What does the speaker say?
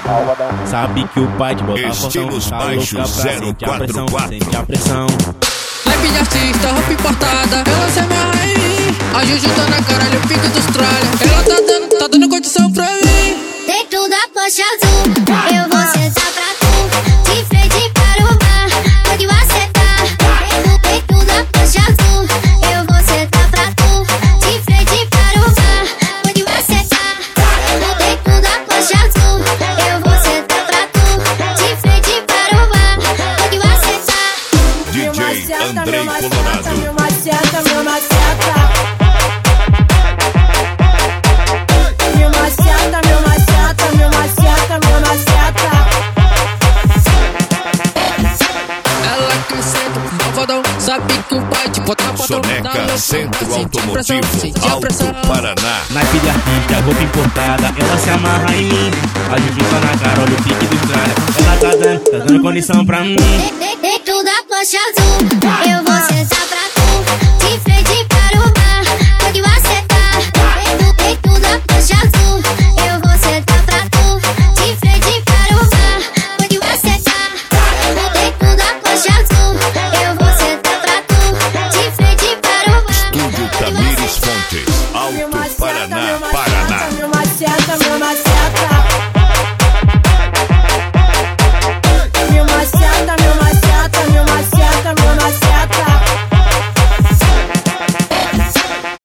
Sabe que o pai te bota Estilos baixos 044. Sente a pressão. Naipe de artista, roupa importada, ela se amarra em mim. A Juju tá na cara, olha o pique dos tralha. Ela tá dando condição pra mim. Dentro da Porsche azul, eu vou sentar pra tu. De frente para o mar, pode acertar. Dentro da Porsche azul, eu vou sentar pra tu. De frente para o mar, pode acertar. Dentro da Porsche azul, eu vou sentar pra tu. De frente para o mar, pode acertar. DJ Andrei Colorado. Meu maceta, meu maceta. Meu maceta, meu maceta, meu maceta, meu maceta. Ela quer ser malvadão, sabe que o pai te bota botão. Soneca Centro Automotivo, Alto Paraná. Naipe de artista, roupa importada, ela se amarra em mim. A Juju tá na cara, olha o pique do tralha. Ela tá dando condição pra mim. Dentro da Porsche azul, eu vou sentar pra tu. De frente para o mar, pode acertar. Dentro da Porsche azul, eu vou sentar pra tu. De frente para o mar, pode acertar. Dentro da Porsche azul, eu vou sentar pra tu. De frente para o mar, Estúdio Tamires Fontes, Meu Alto maceta, Paraná, meu Paraná. maceta, meu maceta, meu maceta.